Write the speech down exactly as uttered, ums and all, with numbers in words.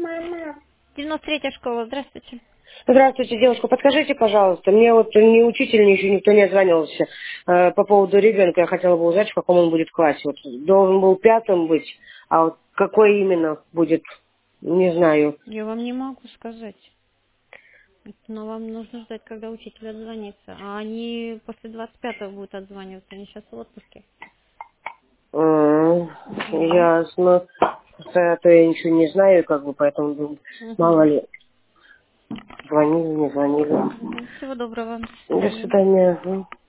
девяносто третья школа, здравствуйте. Здравствуйте, девушка. Подскажите, пожалуйста, мне вот ни учитель, ни еще никто не отзванивался э, по поводу ребенка. Я хотела бы узнать, в каком он будет классе. Вот должен был пятым быть, а вот какой именно будет, не знаю. Я вам не могу сказать. Но вам нужно ждать, когда учитель отзвонится. А они после двадцать пятого будут отзваниваться, они сейчас в отпуске. М, Угу. Ясно. Просто а то я ничего не знаю, как бы, поэтому думаю, мало Угу. ли, звонили, не звонили. Угу. Всего доброго. До До свидания. свидания.